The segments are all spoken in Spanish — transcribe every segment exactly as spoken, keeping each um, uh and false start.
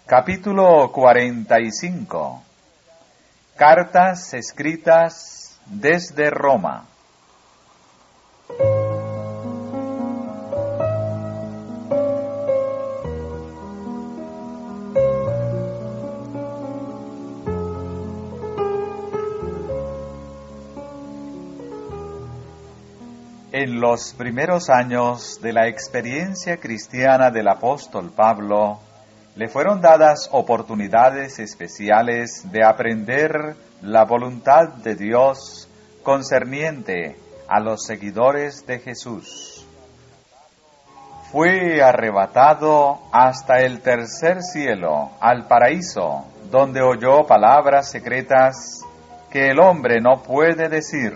Capítulo cuarenta y cinco. Cartas escritas desde Roma. En los primeros años de la experiencia cristiana del apóstol Pablo, le fueron dadas oportunidades especiales de aprender la voluntad de Dios concerniente a los seguidores de Jesús. Fue arrebatado hasta el tercer cielo, al paraíso, donde oyó palabras secretas que el hombre no puede decir.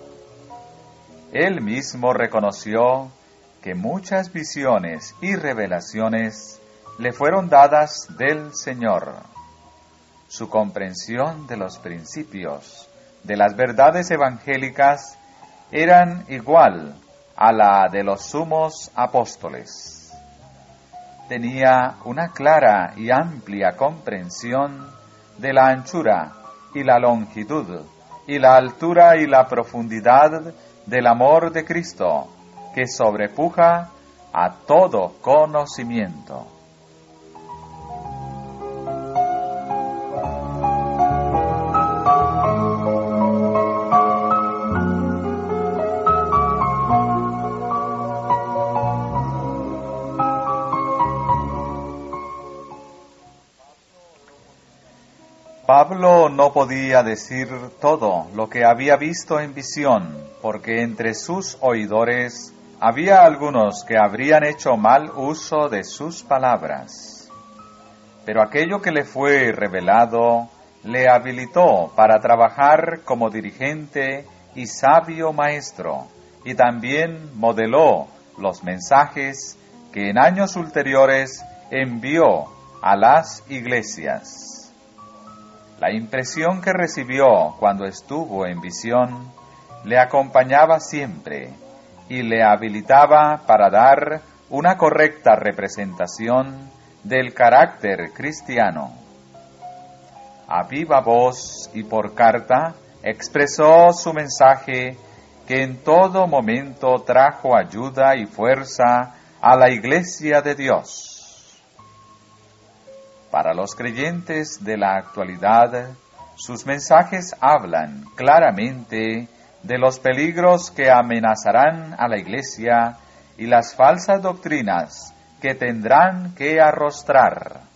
Él mismo reconoció que muchas visiones y revelaciones le fueron dadas del Señor. Su comprensión de los principios, de las verdades evangélicas, eran igual a la de los sumos apóstoles. Tenía una clara y amplia comprensión de la anchura y la longitud, y la altura y la profundidad del amor de Cristo, que sobrepuja a todo conocimiento. Pablo no podía decir todo lo que había visto en visión, porque entre sus oidores había algunos que habrían hecho mal uso de sus palabras. Pero aquello que le fue revelado le habilitó para trabajar como dirigente y sabio maestro, y también modeló los mensajes que en años ulteriores envió a las iglesias. La impresión que recibió cuando estuvo en visión le acompañaba siempre y le habilitaba para dar una correcta representación del carácter cristiano. A viva voz y por carta expresó su mensaje, que en todo momento trajo ayuda y fuerza a la Iglesia de Dios. Para los creyentes de la actualidad, sus mensajes hablan claramente de los peligros que amenazarán a la Iglesia y las falsas doctrinas que tendrán que arrostrar.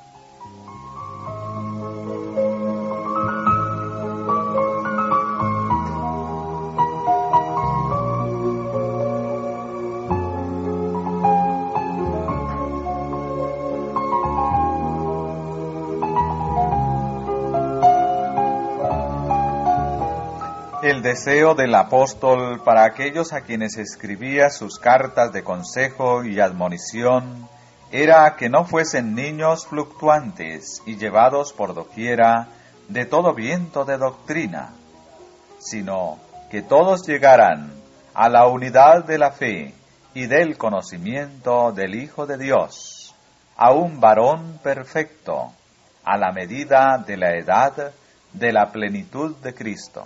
El deseo del apóstol para aquellos a quienes escribía sus cartas de consejo y admonición era que no fuesen niños fluctuantes y llevados por doquiera de todo viento de doctrina, sino que todos llegaran a la unidad de la fe y del conocimiento del Hijo de Dios, a un varón perfecto, a la medida de la edad de la plenitud de Cristo.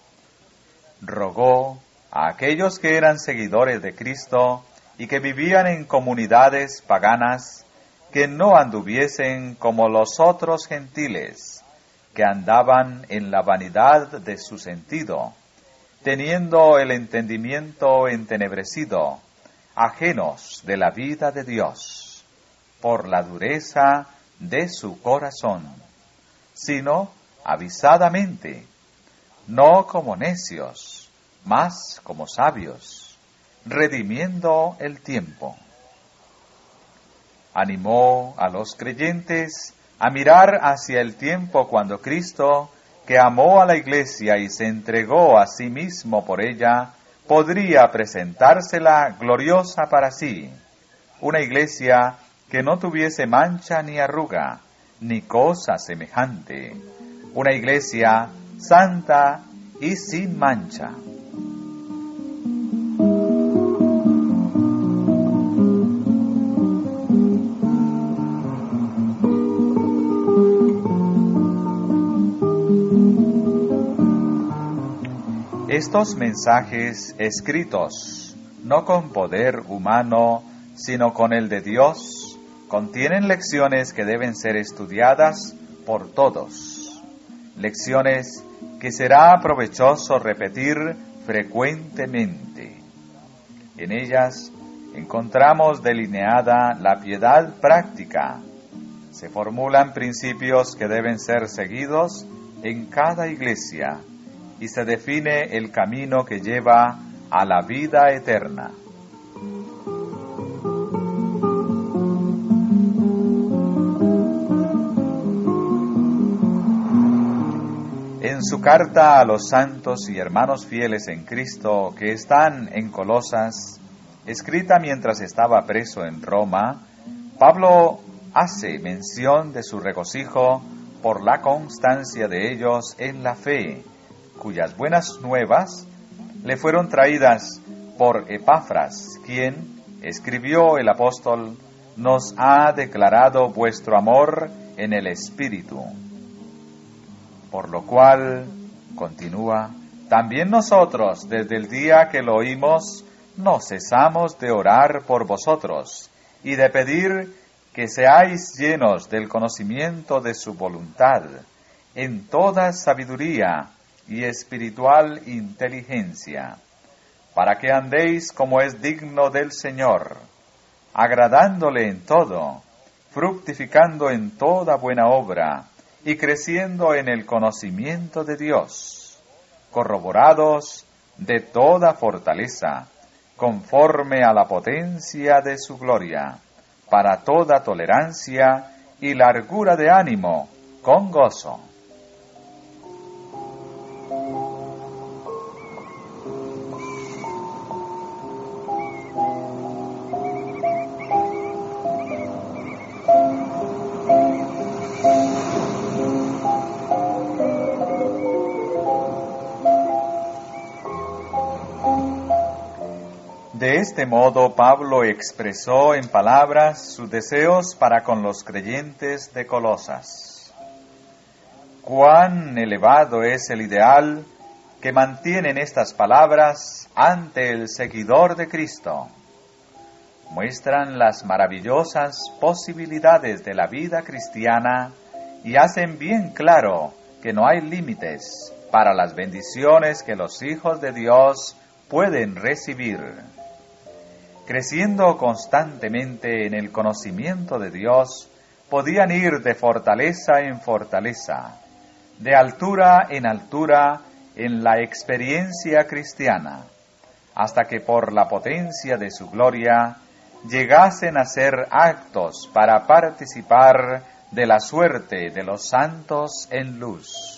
Rogó a aquellos que eran seguidores de Cristo y que vivían en comunidades paganas que no anduviesen como los otros gentiles, que andaban en la vanidad de su sentido, teniendo el entendimiento entenebrecido, ajenos de la vida de Dios, por la dureza de su corazón, sino avisadamente, no como necios, mas como sabios, redimiendo el tiempo. Animó a los creyentes a mirar hacia el tiempo cuando Cristo, que amó a la Iglesia y se entregó a sí mismo por ella, podría presentársela gloriosa para sí, una Iglesia que no tuviese mancha ni arruga, ni cosa semejante, una Iglesia santa y sin mancha. Estos mensajes escritos, no con poder humano, sino con el de Dios, contienen lecciones que deben ser estudiadas por todos. Lecciones que será provechoso repetir frecuentemente. En ellas encontramos delineada la piedad práctica. Se formulan principios que deben ser seguidos en cada iglesia y se define el camino que lleva a la vida eterna. En su carta a los santos y hermanos fieles en Cristo que están en Colosas, escrita mientras estaba preso en Roma, Pablo hace mención de su regocijo por la constancia de ellos en la fe, cuyas buenas nuevas le fueron traídas por Epafras, quien, escribió el apóstol, nos ha declarado vuestro amor en el Espíritu. Por lo cual, continúa, también nosotros, desde el día que lo oímos, no cesamos de orar por vosotros y de pedir que seáis llenos del conocimiento de su voluntad, en toda sabiduría y espiritual inteligencia, para que andéis como es digno del Señor, agradándole en todo, fructificando en toda buena obra, y creciendo en el conocimiento de Dios, corroborados de toda fortaleza, conforme a la potencia de su gloria, para toda tolerancia y largura de ánimo, con gozo. De este modo, Pablo expresó en palabras sus deseos para con los creyentes de Colosas. Cuán elevado es el ideal que mantienen estas palabras ante el seguidor de Cristo. Muestran las maravillosas posibilidades de la vida cristiana y hacen bien claro que no hay límites para las bendiciones que los hijos de Dios pueden recibir. Creciendo constantemente en el conocimiento de Dios, podían ir de fortaleza en fortaleza, de altura en altura en la experiencia cristiana, hasta que por la potencia de su gloria llegasen a ser aptos para participar de la suerte de los santos en luz.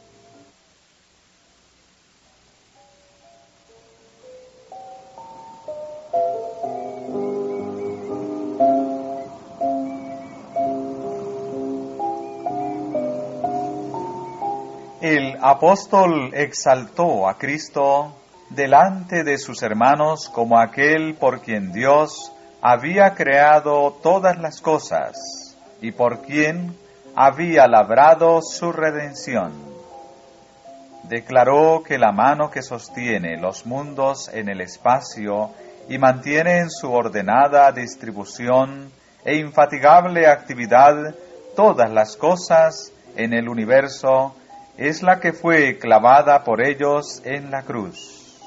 El apóstol exaltó a Cristo delante de sus hermanos como aquel por quien Dios había creado todas las cosas y por quien había labrado su redención. Declaró que la mano que sostiene los mundos en el espacio y mantiene en su ordenada distribución e infatigable actividad todas las cosas en el universo es la que fue clavada por ellos en la cruz.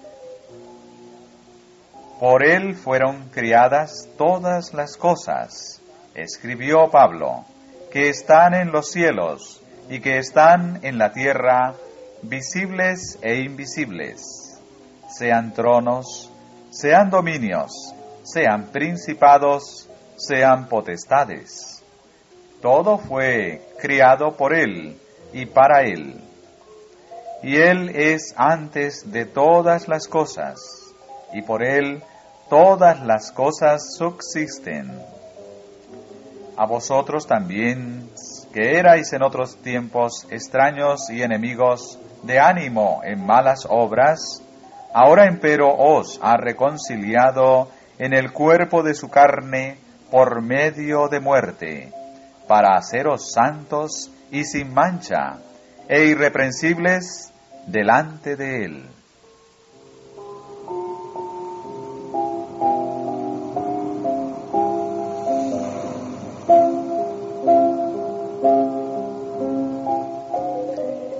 Por él fueron criadas todas las cosas, escribió Pablo, que están en los cielos y que están en la tierra, visibles e invisibles, sean tronos, sean dominios, sean principados, sean potestades. Todo fue criado por él y para él. Y él es antes de todas las cosas, y por él todas las cosas subsisten. A vosotros también, que erais en otros tiempos extraños y enemigos de ánimo en malas obras, ahora empero os ha reconciliado en el cuerpo de su carne por medio de muerte, para haceros santos y sin mancha, e irreprensibles delante de él.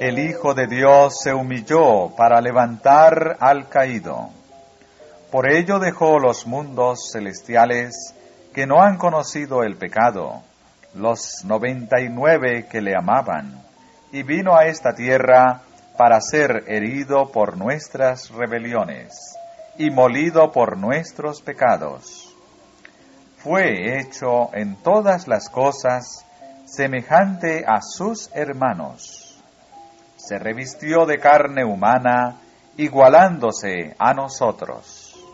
el Hijo de Dios se humilló para levantar al caído. Por ello dejó los mundos celestiales que no han conocido el pecado, los noventa y nueve que le amaban, y vino a esta tierra para ser herido por nuestras rebeliones y molido por nuestros pecados. Fue hecho en todas las cosas semejante a sus hermanos. Se revistió de carne humana, igualándose a nosotros.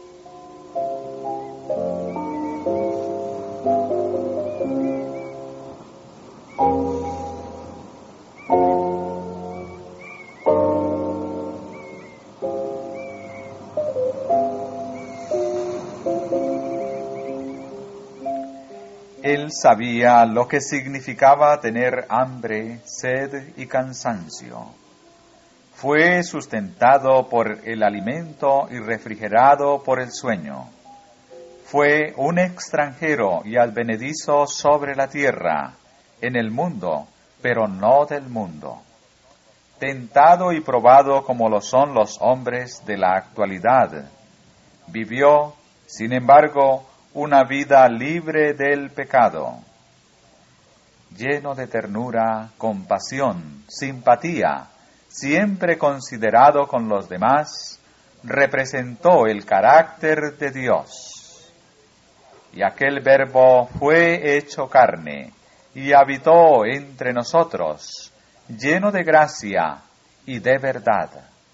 Él sabía lo que significaba tener hambre, sed y cansancio. Fue sustentado por el alimento y refrigerado por el sueño. Fue un extranjero y advenedizo sobre la tierra, en el mundo, pero no del mundo. Tentado y probado como lo son los hombres de la actualidad, vivió, sin embargo, una vida libre del pecado. Lleno de ternura, compasión, simpatía, siempre considerado con los demás, representó el carácter de Dios. Y aquel Verbo fue hecho carne y habitó entre nosotros, lleno de gracia y de verdad.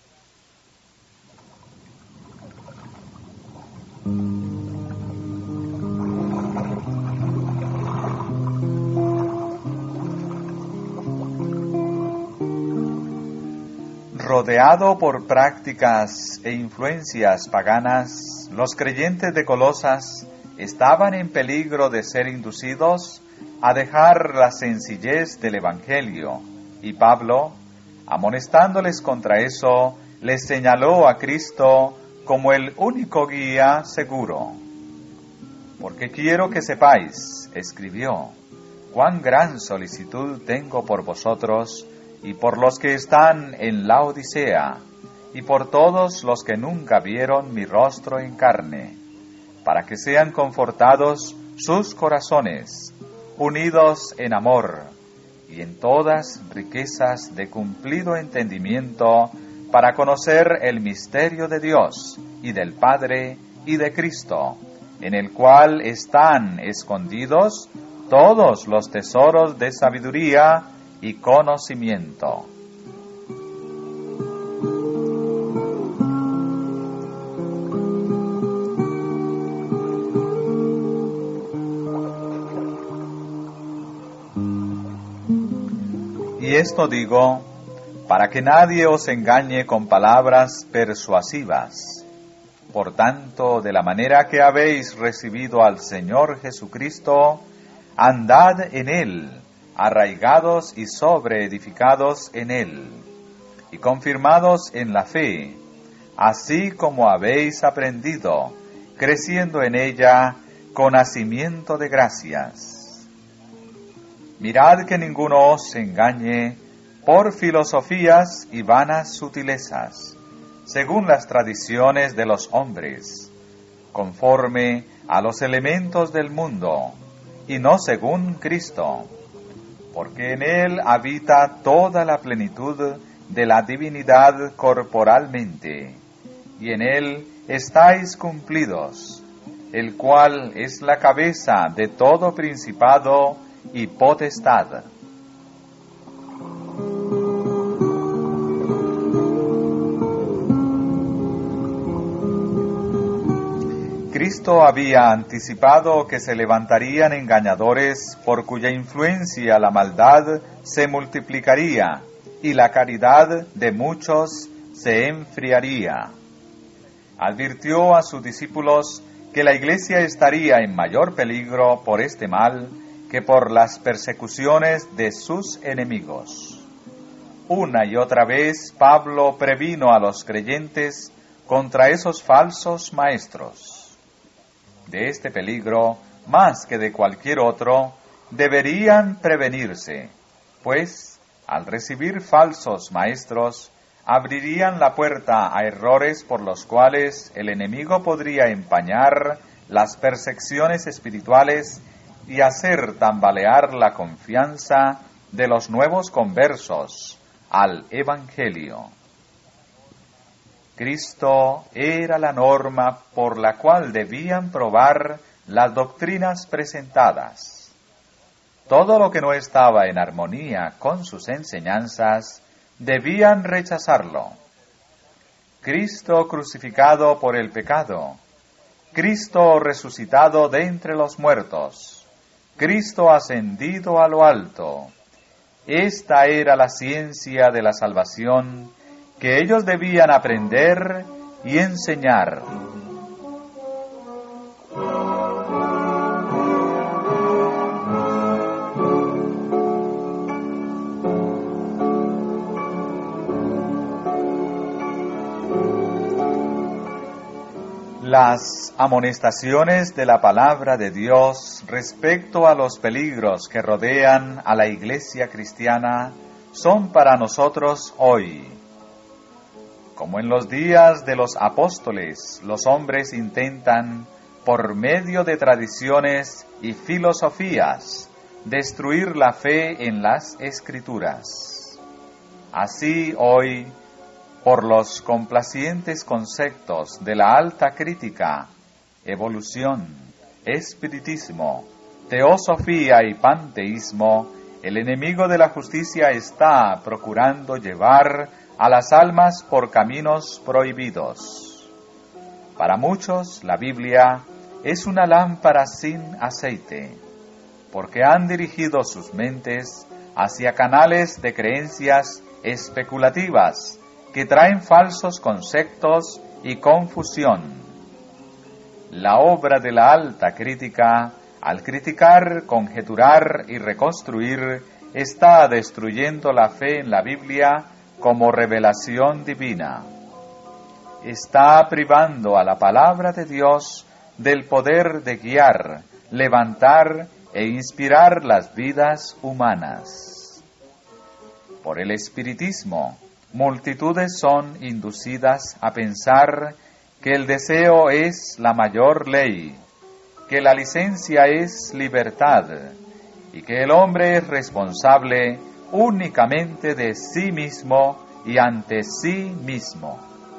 Rodeado por prácticas e influencias paganas, los creyentes de Colosas estaban en peligro de ser inducidos a dejar la sencillez del Evangelio, y Pablo, amonestándoles contra eso, les señaló a Cristo como el único guía seguro. Porque quiero que sepáis, escribió, cuán gran solicitud tengo por vosotros y por los que están en la Odisea, y por todos los que nunca vieron mi rostro en carne, para que sean confortados sus corazones, unidos en amor, y en todas riquezas de cumplido entendimiento, para conocer el misterio de Dios, y del Padre, y de Cristo, en el cual están escondidos todos los tesoros de sabiduría y conocimiento. Y esto digo, para que nadie os engañe con palabras persuasivas. Por tanto, de la manera que habéis recibido al Señor Jesucristo, andad en Él, arraigados y sobreedificados en Él, y confirmados en la fe, así como habéis aprendido, creciendo en ella con hacimiento de gracias. Mirad que ninguno os engañe por filosofías y vanas sutilezas, según las tradiciones de los hombres, conforme a los elementos del mundo, y no según Cristo, porque en Él habita toda la plenitud de la divinidad corporalmente, y en Él estáis cumplidos, el cual es la cabeza de todo principado y potestad. Cristo había anticipado que se levantarían engañadores por cuya influencia la maldad se multiplicaría y la caridad de muchos se enfriaría. Advirtió a sus discípulos que la Iglesia estaría en mayor peligro por este mal que por las persecuciones de sus enemigos. Una y otra vez Pablo previno a los creyentes contra esos falsos maestros. De este peligro, más que de cualquier otro, deberían prevenirse, pues al recibir falsos maestros, abrirían la puerta a errores por los cuales el enemigo podría empañar las percepciones espirituales y hacer tambalear la confianza de los nuevos conversos al Evangelio. Cristo era la norma por la cual debían probar las doctrinas presentadas. Todo lo que no estaba en armonía con sus enseñanzas, debían rechazarlo. Cristo crucificado por el pecado, Cristo resucitado de entre los muertos, Cristo ascendido a lo alto. Esta era la ciencia de la salvación que ellos debían aprender y enseñar. Las amonestaciones de la palabra de Dios respecto a los peligros que rodean a la iglesia cristiana son para nosotros hoy. Como en los días de los apóstoles, los hombres intentan, por medio de tradiciones y filosofías, destruir la fe en las Escrituras. Así hoy, por los complacientes conceptos de la alta crítica, evolución, espiritismo, teosofía y panteísmo, el enemigo de la justicia está procurando llevar a las almas por caminos prohibidos. Para muchos, la Biblia es una lámpara sin aceite, porque han dirigido sus mentes hacia canales de creencias especulativas que traen falsos conceptos y confusión. La obra de la alta crítica, al criticar, conjeturar y reconstruir, está destruyendo la fe en la Biblia como revelación divina. Está privando a la palabra de Dios del poder de guiar, levantar e inspirar las vidas humanas. Por el espiritismo, multitudes son inducidas a pensar que el deseo es la mayor ley, que la licencia es libertad y que el hombre es responsable únicamente de sí mismo y ante sí mismo.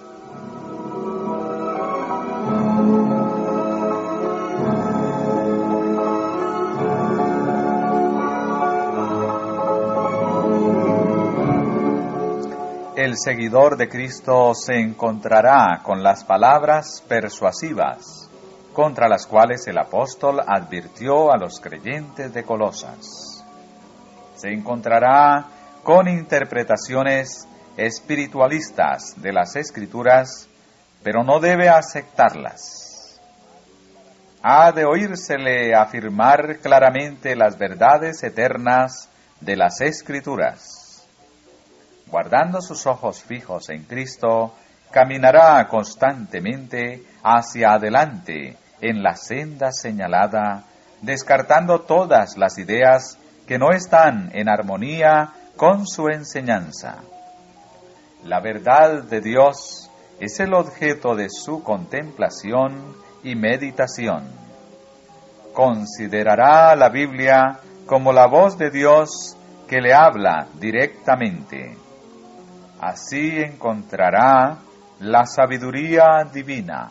El seguidor de Cristo se encontrará con las palabras persuasivas, contra las cuales el apóstol advirtió a los creyentes de Colosas. Se encontrará con interpretaciones espiritualistas de las Escrituras, pero no debe aceptarlas. Ha de oírsele afirmar claramente las verdades eternas de las Escrituras. Guardando sus ojos fijos en Cristo, caminará constantemente hacia adelante en la senda señalada, descartando todas las ideas que no están en armonía con su enseñanza. La verdad de Dios es el objeto de su contemplación y meditación. Considerará la Biblia como la voz de Dios que le habla directamente. Así encontrará la sabiduría divina.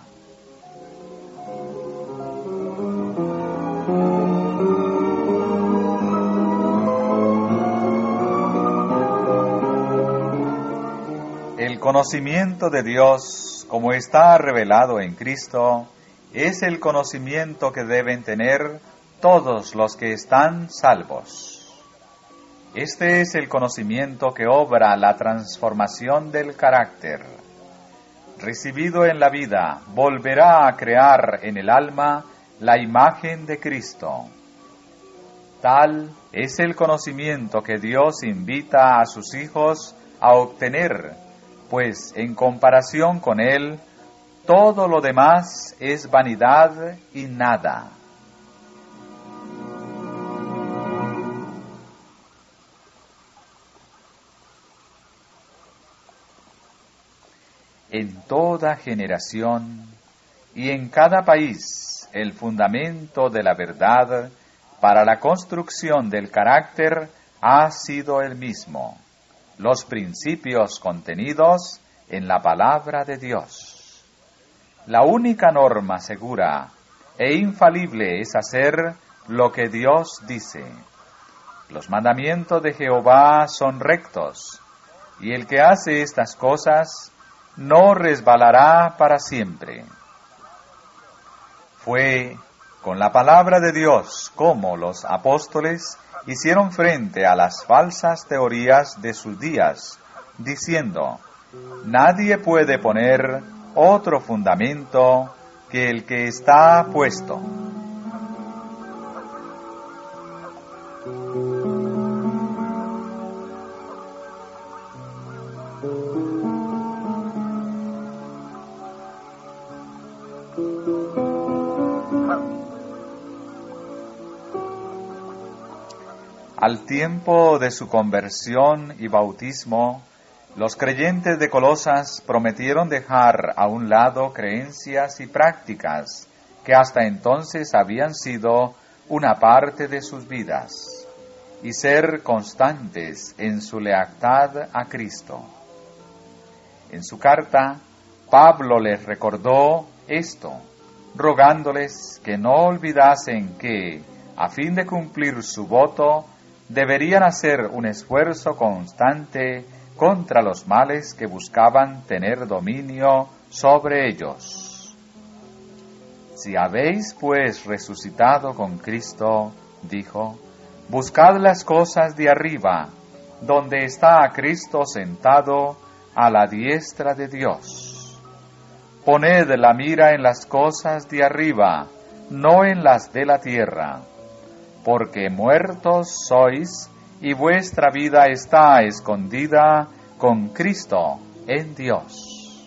El conocimiento de Dios, como está revelado en Cristo, es el conocimiento que deben tener todos los que están salvos. Este es el conocimiento que obra la transformación del carácter. Recibido en la vida, volverá a crear en el alma la imagen de Cristo. Tal es el conocimiento que Dios invita a sus hijos a obtener, pues en comparación con Él, todo lo demás es vanidad y nada. en toda generación y en cada país el fundamento de la verdad para la construcción del carácter ha sido el mismo, los principios contenidos en la palabra de Dios. La única norma segura e infalible es hacer lo que Dios dice. Los mandamientos de Jehová son rectos, y el que hace estas cosas no resbalará para siempre. Fue con la palabra de Dios como los apóstoles hicieron frente a las falsas teorías de sus días, diciendo: nadie puede poner otro fundamento que el que está puesto. Al tiempo de su conversión y bautismo, los creyentes de Colosas prometieron dejar a un lado creencias y prácticas que hasta entonces habían sido una parte de sus vidas, y ser constantes en su lealtad a Cristo. En su carta, Pablo les recordó esto, rogándoles que no olvidasen que, a fin de cumplir su voto, deberían hacer un esfuerzo constante contra los males que buscaban tener dominio sobre ellos. Si habéis pues resucitado con Cristo, dijo, buscad las cosas de arriba, donde está Cristo sentado a la diestra de Dios. Poned la mira en las cosas de arriba, no en las de la tierra, porque muertos sois y vuestra vida está escondida con Cristo en Dios.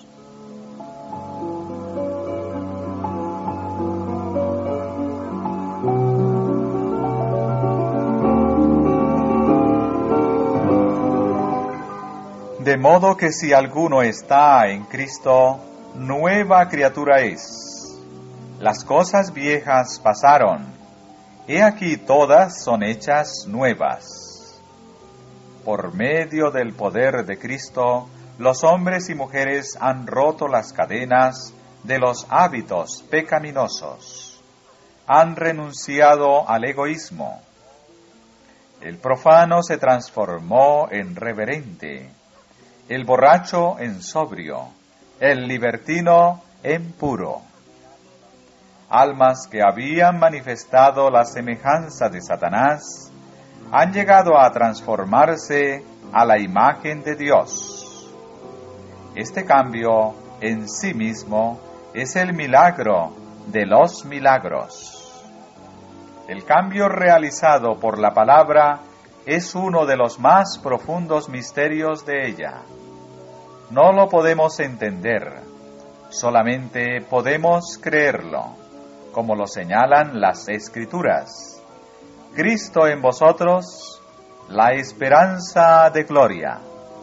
De modo que si alguno está en Cristo, nueva criatura es. Las cosas viejas pasaron, he aquí todas son hechas nuevas. Por medio del poder de Cristo, los hombres y mujeres han roto las cadenas de los hábitos pecaminosos. Han renunciado al egoísmo. El profano se transformó en reverente, el borracho en sobrio, el libertino en puro. Almas que habían manifestado la semejanza de Satanás, han llegado a transformarse a la imagen de Dios. Este cambio en sí mismo es el milagro de los milagros. El cambio realizado por la palabra es uno de los más profundos misterios de ella. No lo podemos entender, solamente podemos creerlo, como lo señalan las Escrituras. Cristo en vosotros, la esperanza de gloria.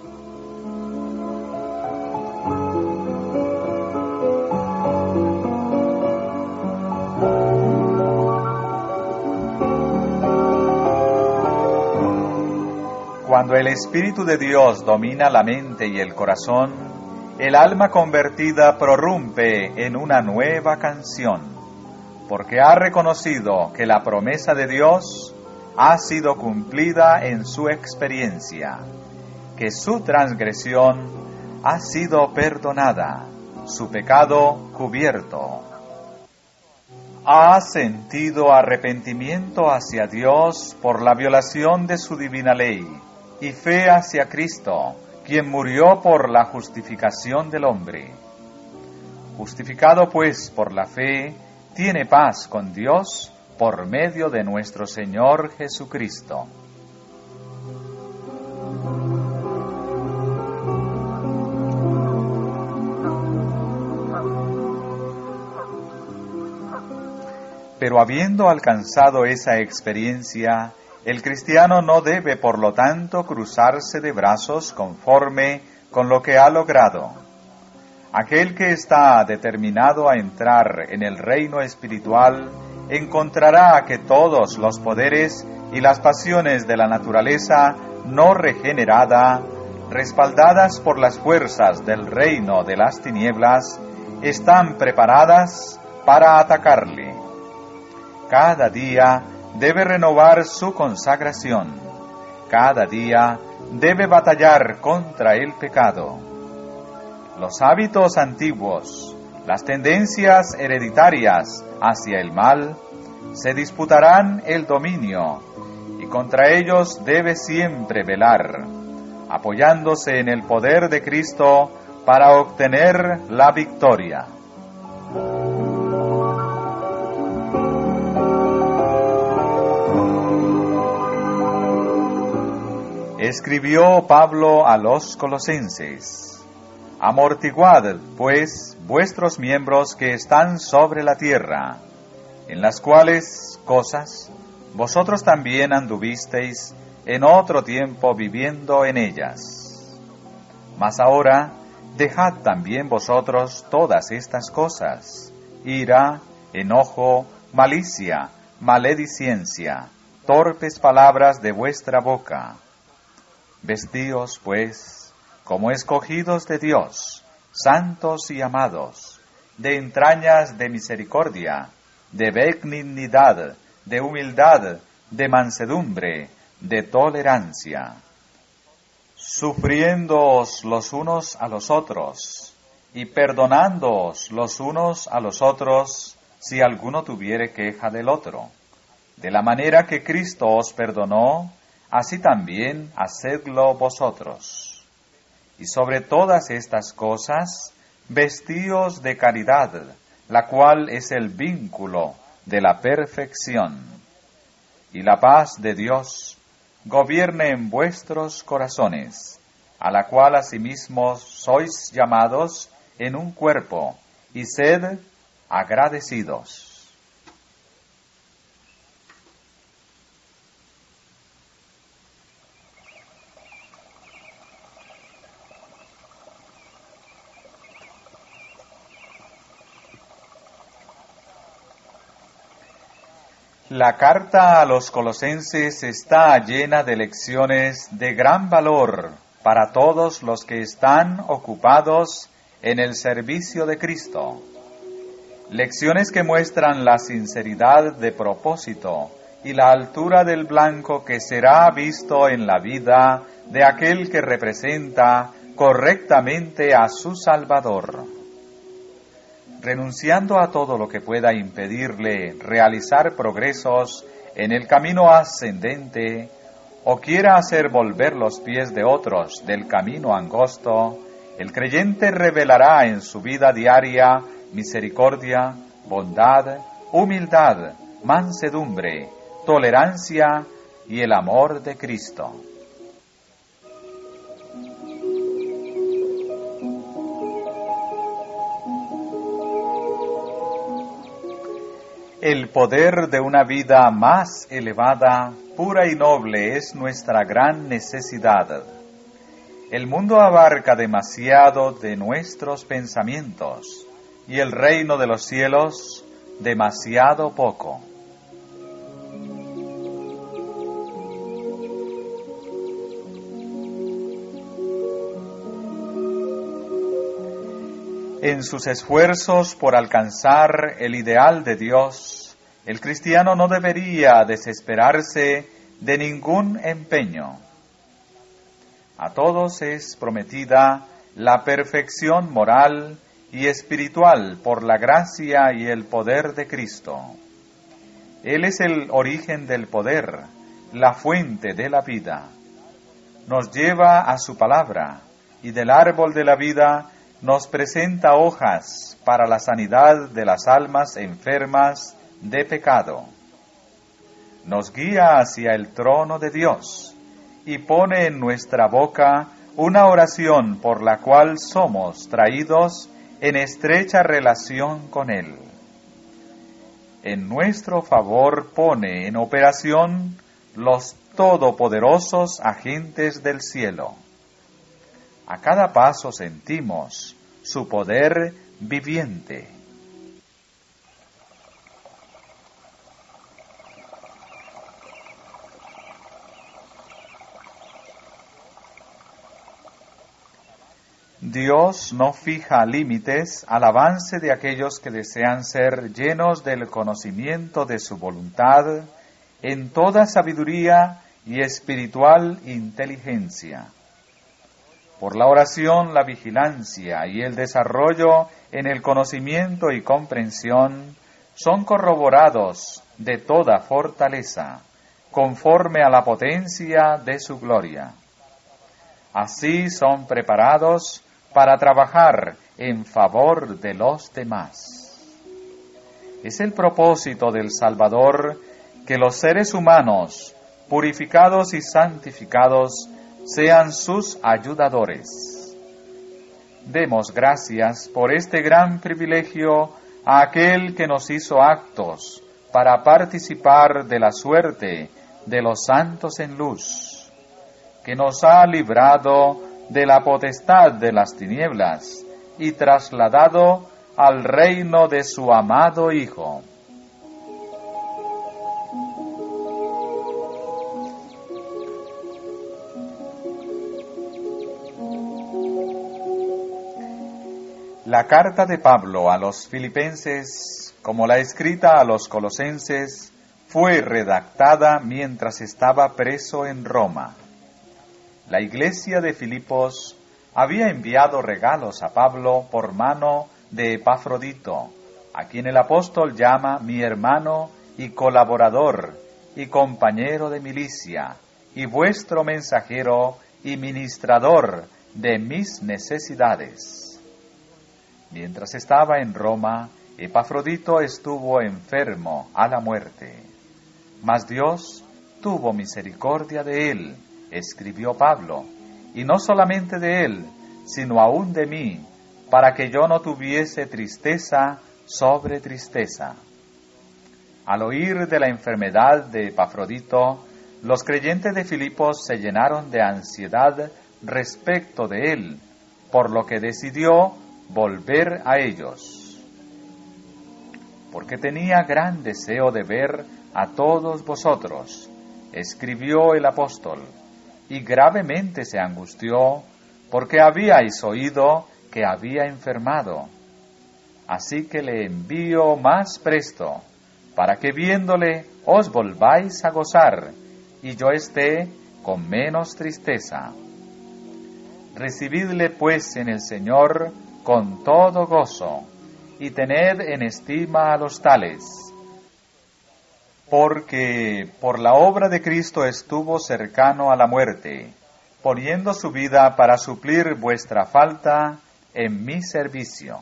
Cuando el Espíritu de Dios domina la mente y el corazón, el alma convertida prorrumpe en una nueva canción, porque ha reconocido que la promesa de Dios ha sido cumplida en su experiencia, que su transgresión ha sido perdonada, su pecado cubierto. Ha sentido arrepentimiento hacia Dios por la violación de su divina ley, y fe hacia Cristo, quien murió por la justificación del hombre. Justificado pues por la fe, tiene paz con Dios por medio de nuestro Señor Jesucristo. Pero habiendo alcanzado esa experiencia, el cristiano no debe, por lo tanto, cruzarse de brazos conforme con lo que ha logrado. Aquel que está determinado a entrar en el reino espiritual encontrará que todos los poderes y las pasiones de la naturaleza no regenerada, respaldadas por las fuerzas del reino de las tinieblas, están preparadas para atacarle. Cada día debe renovar su consagración. Cada día debe batallar contra el pecado. Los hábitos antiguos, las tendencias hereditarias hacia el mal, se disputarán el dominio, y contra ellos debe siempre velar, apoyándose en el poder de Cristo para obtener la victoria. Escribió Pablo a los Colosenses: Amortiguad, pues, vuestros miembros que están sobre la tierra, en las cuales cosas vosotros también anduvisteis en otro tiempo viviendo en ellas. Mas ahora dejad también vosotros todas estas cosas: ira, enojo, malicia, maledicencia, torpes palabras de vuestra boca. Vestíos, pues, como escogidos de Dios, santos y amados, de entrañas de misericordia, de benignidad, de humildad, de mansedumbre, de tolerancia, sufriéndoos los unos a los otros, y perdonándoos los unos a los otros, si alguno tuviere queja del otro. De la manera que Cristo os perdonó, así también hacedlo vosotros. Y sobre todas estas cosas, vestíos de caridad, la cual es el vínculo de la perfección. Y la paz de Dios gobierne en vuestros corazones, a la cual asimismo sois llamados en un cuerpo, y sed agradecidos. La carta a los Colosenses está llena de lecciones de gran valor para todos los que están ocupados en el servicio de Cristo. Lecciones que muestran la sinceridad de propósito y la altura del blanco que será visto en la vida de aquel que representa correctamente a su Salvador. Renunciando a todo lo que pueda impedirle realizar progresos en el camino ascendente, o quiera hacer volver los pies de otros del camino angosto, el creyente revelará en su vida diaria misericordia, bondad, humildad, mansedumbre, tolerancia y el amor de Cristo. El poder de una vida más elevada, pura y noble es nuestra gran necesidad. El mundo abarca demasiado de nuestros pensamientos y el reino de los cielos demasiado poco. En sus esfuerzos por alcanzar el ideal de Dios, el cristiano no debería desesperarse de ningún empeño. A todos es prometida la perfección moral y espiritual por la gracia y el poder de Cristo. Él es el origen del poder, la fuente de la vida. Nos lleva a su palabra y del árbol de la vida nos presenta hojas para la sanidad de las almas enfermas de pecado. Nos guía hacia el trono de Dios y pone en nuestra boca una oración por la cual somos traídos en estrecha relación con Él. En nuestro favor pone en operación los todopoderosos agentes del cielo. A cada paso sentimos su poder viviente. Dios no fija límites al avance de aquellos que desean ser llenos del conocimiento de su voluntad en toda sabiduría y espiritual inteligencia. Por la oración, la vigilancia y el desarrollo en el conocimiento y comprensión son corroborados de toda fortaleza, conforme a la potencia de su gloria. Así son preparados para trabajar en favor de los demás. Es el propósito del Salvador que los seres humanos, purificados y santificados, sean sus ayudadores. Demos gracias por este gran privilegio a aquel que nos hizo aptos para participar de la suerte de los santos en luz, que nos ha librado de la potestad de las tinieblas y trasladado al reino de su amado Hijo. La carta de Pablo a los filipenses, como la escrita a los colosenses, fue redactada mientras estaba preso en Roma. La iglesia de Filipos había enviado regalos a Pablo por mano de Epafrodito, a quien el apóstol llama mi hermano y colaborador y compañero de milicia, y vuestro mensajero y ministrador de mis necesidades. Mientras estaba en Roma, Epafrodito estuvo enfermo a la muerte. Mas Dios tuvo misericordia de él, escribió Pablo, y no solamente de él, sino aún de mí, para que yo no tuviese tristeza sobre tristeza. Al oír de la enfermedad de Epafrodito, los creyentes de Filipos se llenaron de ansiedad respecto de él, por lo que decidió volver a ellos. Porque tenía gran deseo de ver a todos vosotros, escribió el apóstol, y gravemente se angustió, porque habíais oído que había enfermado. Así que le envío más presto, para que viéndole os volváis a gozar, y yo esté con menos tristeza. Recibidle pues en el Señor con todo gozo, y tened en estima a los tales, porque por la obra de Cristo estuvo cercano a la muerte, poniendo su vida para suplir vuestra falta en mi servicio.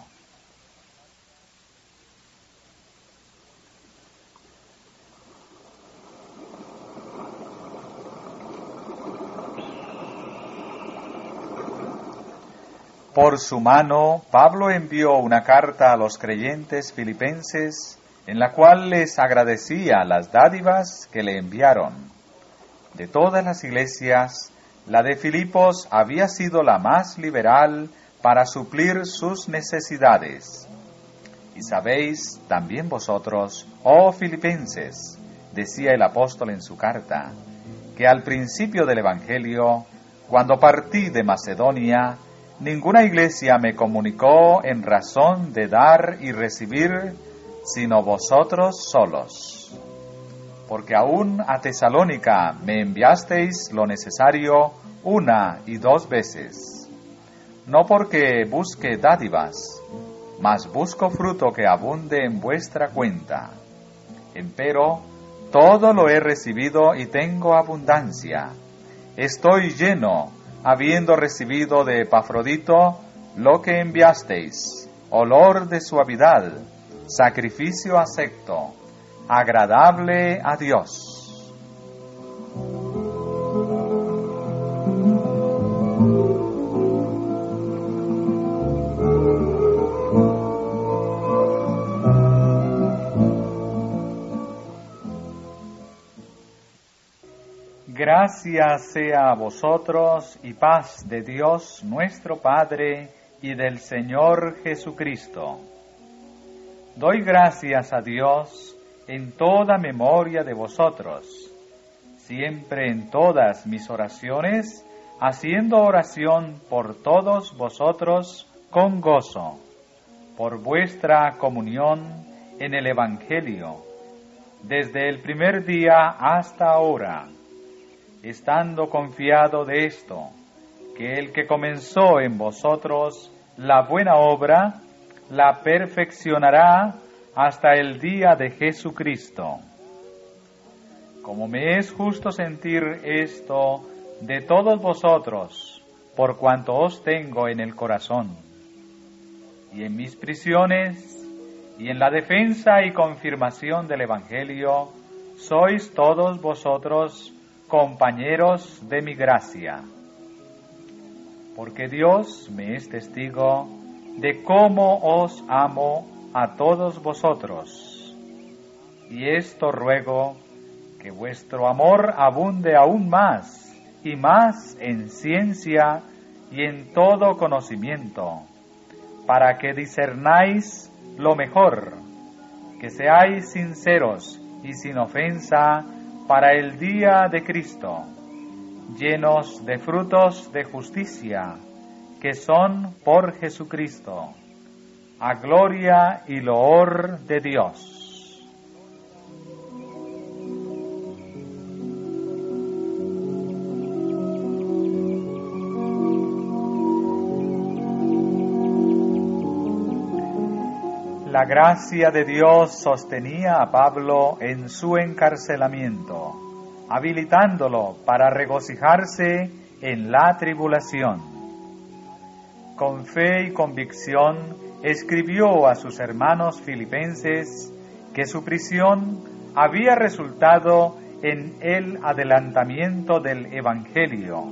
Por su mano, Pablo envió una carta a los creyentes filipenses, en la cual les agradecía las dádivas que le enviaron. De todas las iglesias, la de Filipos había sido la más liberal para suplir sus necesidades. Y sabéis también vosotros, oh filipenses, decía el apóstol en su carta, que al principio del Evangelio, cuando partí de Macedonia, ninguna iglesia me comunicó en razón de dar y recibir, sino vosotros solos. Porque aún a Tesalónica me enviasteis lo necesario una y dos veces. No porque busque dádivas, mas busco fruto que abunde en vuestra cuenta. Empero, todo lo he recibido y tengo abundancia. Estoy lleno, habiendo recibido de Epafrodito lo que enviasteis, olor de suavidad, sacrificio acepto, agradable a Dios. Gracias sea a vosotros y paz de Dios nuestro Padre y del Señor Jesucristo. Doy gracias a Dios en toda memoria de vosotros, siempre en todas mis oraciones, haciendo oración por todos vosotros con gozo, por vuestra comunión en el Evangelio, desde el primer día hasta ahora, estando confiado de esto, que el que comenzó en vosotros la buena obra, la perfeccionará hasta el día de Jesucristo. Como me es justo sentir esto de todos vosotros, por cuanto os tengo en el corazón, y en mis prisiones, y en la defensa y confirmación del Evangelio, sois todos vosotros compañeros de mi gracia. Porque Dios me es testigo de cómo os amo a todos vosotros. Y esto ruego, que vuestro amor abunde aún más y más en ciencia y en todo conocimiento, para que discernáis lo mejor, que seáis sinceros y sin ofensa para el día de Cristo, llenos de frutos de justicia, que son por Jesucristo, a gloria y loor de Dios. La gracia de Dios sostenía a Pablo en su encarcelamiento, habilitándolo para regocijarse en la tribulación. Con fe y convicción escribió a sus hermanos filipenses que su prisión había resultado en el adelantamiento del Evangelio.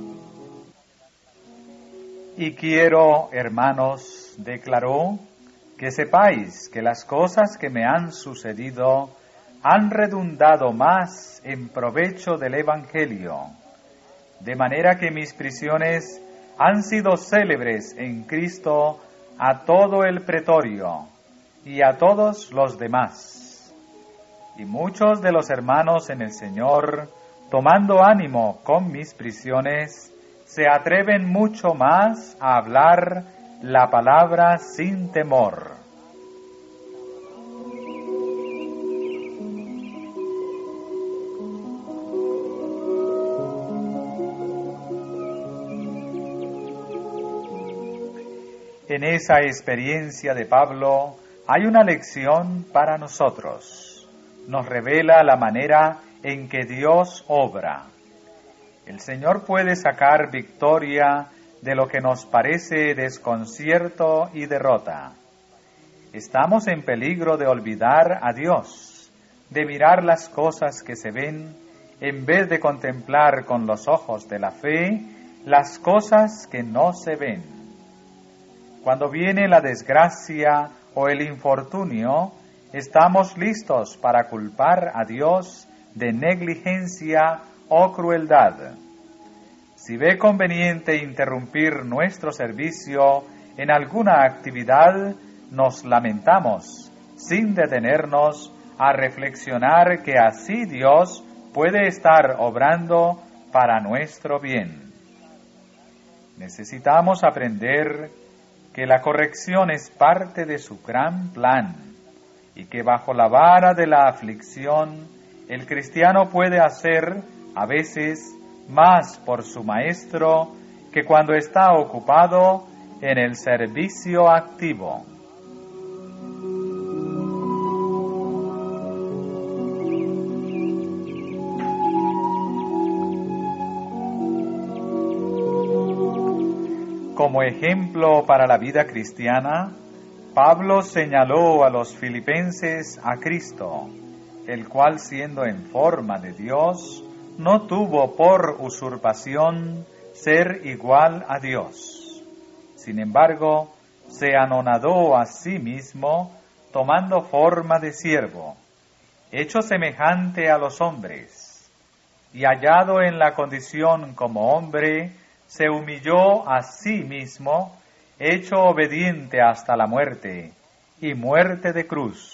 Y quiero, hermanos, declaró, que sepáis que las cosas que me han sucedido han redundado más en provecho del Evangelio, de manera que mis prisiones han sido célebres en Cristo a todo el pretorio y a todos los demás. Y muchos de los hermanos en el Señor, tomando ánimo con mis prisiones, se atreven mucho más a hablar la palabra sin temor. En esa experiencia de Pablo hay una lección para nosotros. Nos revela la manera en que Dios obra. El Señor puede sacar victoria de lo que nos parece desconcierto y derrota. Estamos en peligro de olvidar a Dios, de mirar las cosas que se ven, en vez de contemplar con los ojos de la fe las cosas que no se ven. Cuando viene la desgracia o el infortunio, estamos listos para culpar a Dios de negligencia o crueldad. Si ve conveniente interrumpir nuestro servicio en alguna actividad, nos lamentamos, sin detenernos a reflexionar que así Dios puede estar obrando para nuestro bien. Necesitamos aprender que la corrección es parte de su gran plan y que bajo la vara de la aflicción el cristiano puede hacer a veces más por su maestro que cuando está ocupado en el servicio activo. Como ejemplo para la vida cristiana, Pablo señaló a los filipenses a Cristo, el cual siendo en forma de Dios, no tuvo por usurpación ser igual a Dios. Sin embargo, se anonadó a sí mismo, tomando forma de siervo, hecho semejante a los hombres, y hallado en la condición como hombre, se humilló a sí mismo, hecho obediente hasta la muerte, y muerte de cruz.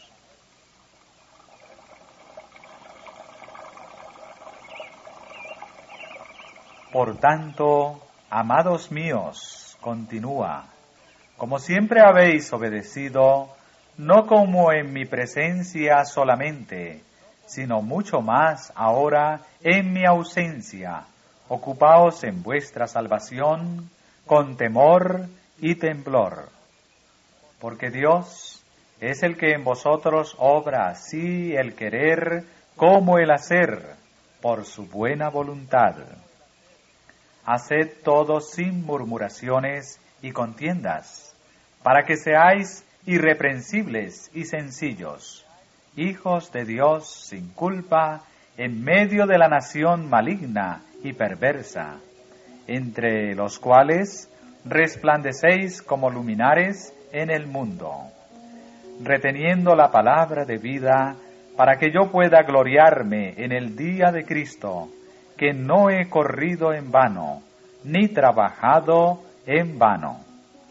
Por tanto, amados míos, continúa, como siempre habéis obedecido, no como en mi presencia solamente, sino mucho más ahora en mi ausencia. Ocupaos en vuestra salvación con temor y temblor. Porque Dios es el que en vosotros obra así el querer como el hacer, por su buena voluntad. Haced todo sin murmuraciones y contiendas, para que seáis irreprensibles y sencillos, hijos de Dios sin culpa, en medio de la nación maligna y perversa, entre los cuales resplandecéis como luminares en el mundo, reteniendo la palabra de vida, para que yo pueda gloriarme en el día de Cristo, que no he corrido en vano, ni trabajado en vano.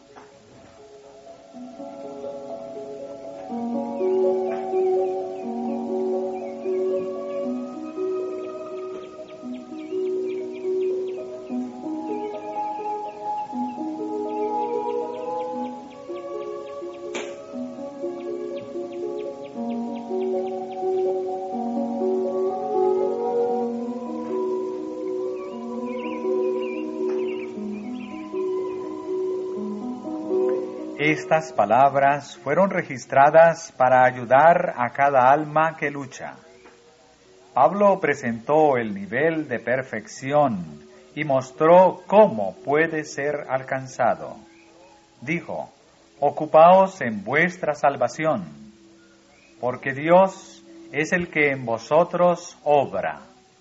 Estas palabras fueron registradas para ayudar a cada alma que lucha. Pablo presentó el nivel de perfección y mostró cómo puede ser alcanzado. Dijo, ocupaos en vuestra salvación, porque Dios es el que en vosotros obra.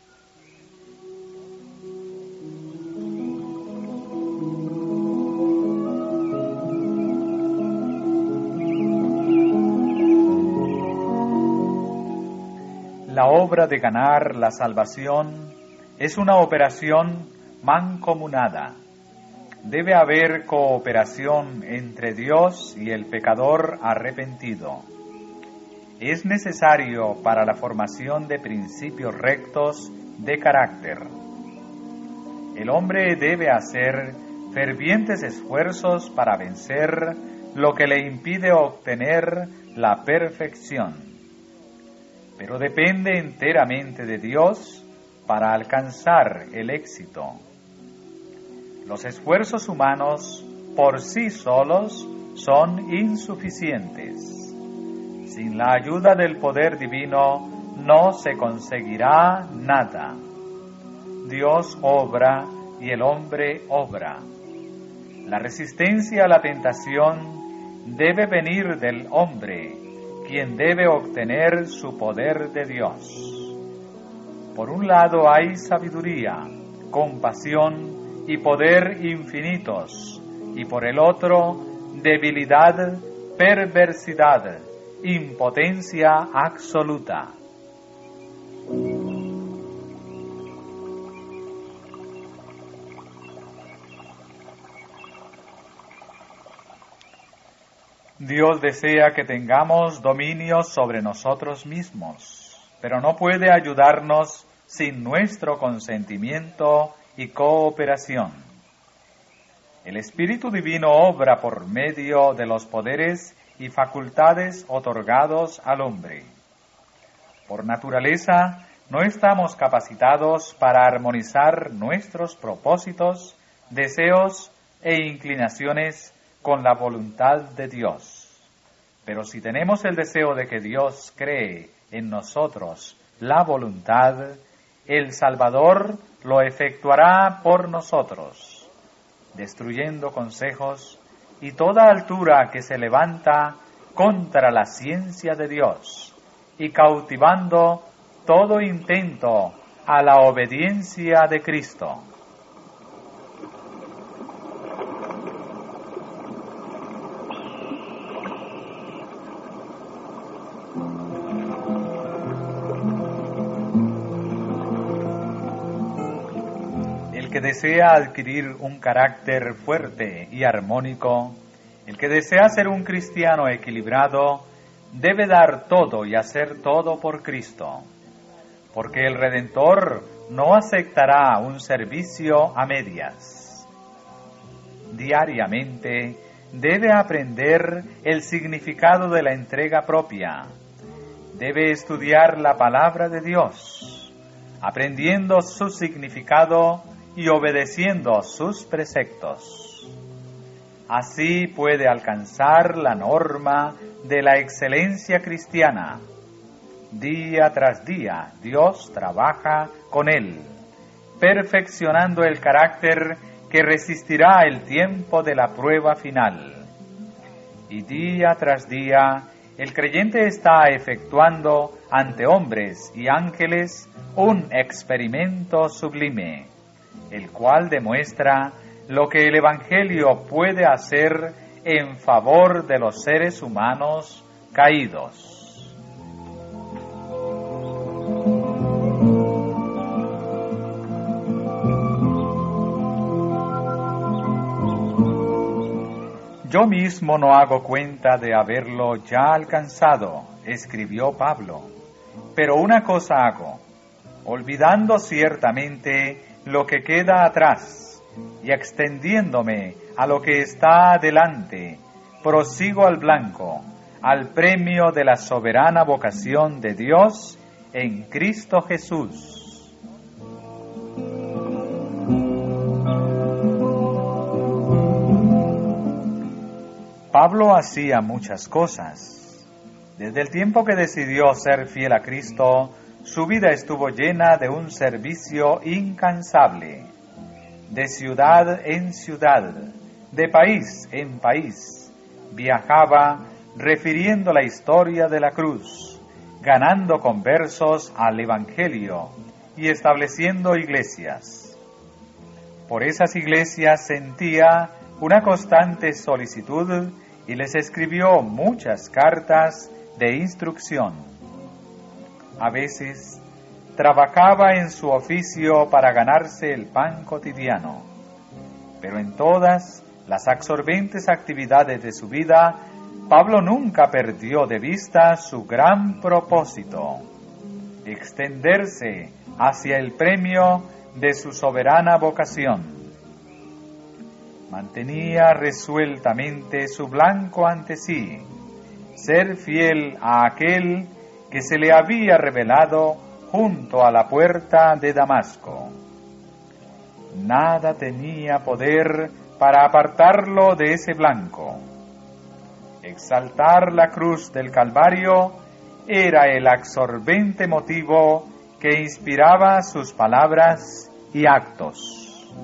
La obra de ganar la salvación es una operación mancomunada. Debe haber cooperación entre Dios y el pecador arrepentido. Es necesario para la formación de principios rectos de carácter. El hombre debe hacer fervientes esfuerzos para vencer lo que le impide obtener la perfección. Pero depende enteramente de Dios para alcanzar el éxito. Los esfuerzos humanos por sí solos son insuficientes. Sin la ayuda del poder divino no se conseguirá nada. Dios obra y el hombre obra. La resistencia a la tentación debe venir del hombre, quien debe obtener su poder de Dios. Por un lado hay sabiduría, compasión y poder infinitos, y por el otro debilidad, perversidad, impotencia absoluta. Dios desea que tengamos dominio sobre nosotros mismos, pero no puede ayudarnos sin nuestro consentimiento y cooperación. El Espíritu Divino obra por medio de los poderes y facultades otorgados al hombre. Por naturaleza, no estamos capacitados para armonizar nuestros propósitos, deseos e inclinaciones con la voluntad de Dios. Pero si tenemos el deseo de que Dios cree en nosotros la voluntad, el Salvador lo efectuará por nosotros, destruyendo consejos y toda altura que se levanta contra la ciencia de Dios y cautivando todo intento a la obediencia de Cristo. El que desea adquirir un carácter fuerte y armónico, el que desea ser un cristiano equilibrado, debe dar todo y hacer todo por Cristo, porque el Redentor no aceptará un servicio a medias. Diariamente debe aprender el significado de la entrega propia. Debe estudiar la palabra de Dios, aprendiendo su significado y obedeciendo sus preceptos. Así puede alcanzar la norma de la excelencia cristiana. Día tras día Dios trabaja con él, perfeccionando el carácter que resistirá el tiempo de la prueba final. Y día tras día el creyente está efectuando ante hombres y ángeles un experimento sublime, el cual demuestra lo que el Evangelio puede hacer en favor de los seres humanos caídos. Yo mismo no hago cuenta de haberlo ya alcanzado, escribió Pablo, pero una cosa hago, olvidando ciertamente lo que queda atrás y extendiéndome a lo que está adelante, prosigo al blanco, al premio de la soberana vocación de Dios en Cristo Jesús. Pablo hacía muchas cosas. Desde el tiempo que decidió ser fiel a Cristo, su vida estuvo llena de un servicio incansable. De ciudad en ciudad, de país en país, viajaba refiriendo la historia de la cruz, ganando conversos al Evangelio y estableciendo iglesias. Por esas iglesias sentía una constante solicitud y les escribió muchas cartas de instrucción. A veces trabajaba en su oficio para ganarse el pan cotidiano, pero en todas las absorbentes actividades de su vida, Pablo nunca perdió de vista su gran propósito: extenderse hacia el premio de su soberana vocación. Mantenía resueltamente su blanco ante sí, ser fiel a aquel que se le había revelado junto a la puerta de Damasco. Nada tenía poder para apartarlo de ese blanco. Exaltar la cruz del Calvario era el absorbente motivo que inspiraba sus palabras y actos.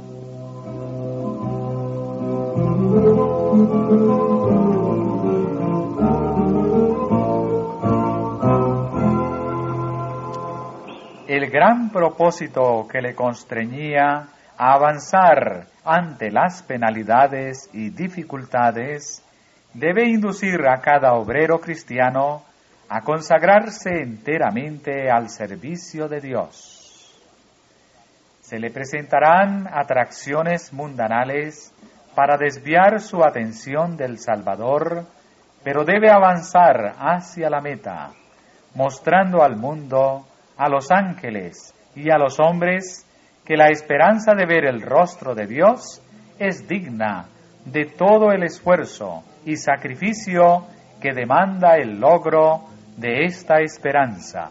El gran propósito que le constreñía a avanzar ante las penalidades y dificultades debe inducir a cada obrero cristiano a consagrarse enteramente al servicio de Dios. Se le presentarán atracciones mundanales para desviar su atención del Salvador, pero debe avanzar hacia la meta, mostrando al mundo, a los ángeles y a los hombres que la esperanza de ver el rostro de Dios es digna de todo el esfuerzo y sacrificio que demanda el logro de esta esperanza.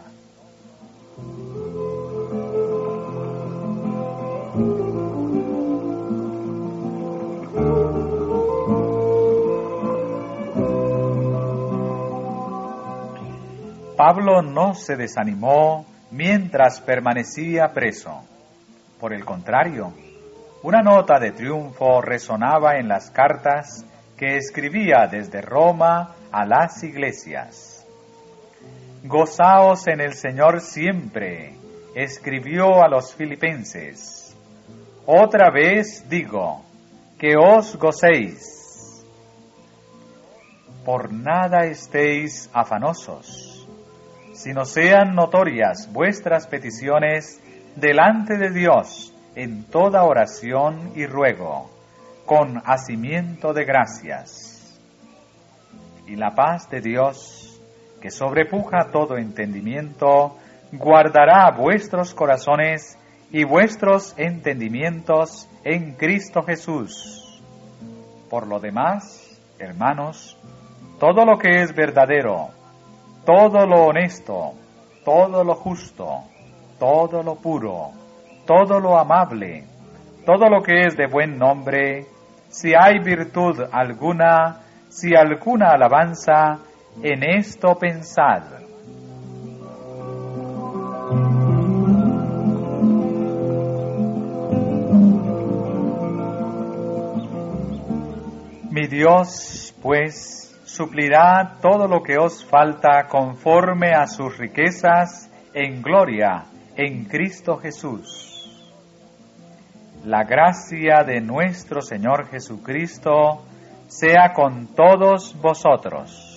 Pablo no se desanimó mientras permanecía preso. Por el contrario, una nota de triunfo resonaba en las cartas que escribía desde Roma a las iglesias. Gozaos en el Señor siempre, escribió a los filipenses. Otra vez digo, que os gocéis. Por nada estéis afanosos, sino sean notorias vuestras peticiones delante de Dios en toda oración y ruego, con hacimiento de gracias. Y la paz de Dios, que sobrepuja todo entendimiento, guardará vuestros corazones y vuestros entendimientos en Cristo Jesús. Por lo demás, hermanos, todo lo que es verdadero, todo lo honesto, todo lo justo, todo lo puro, todo lo amable, todo lo que es de buen nombre, si hay virtud alguna, si alguna alabanza, en esto pensad. Mi Dios, pues, suplirá todo lo que os falta conforme a sus riquezas en gloria en Cristo Jesús. La gracia de nuestro Señor Jesucristo sea con todos vosotros.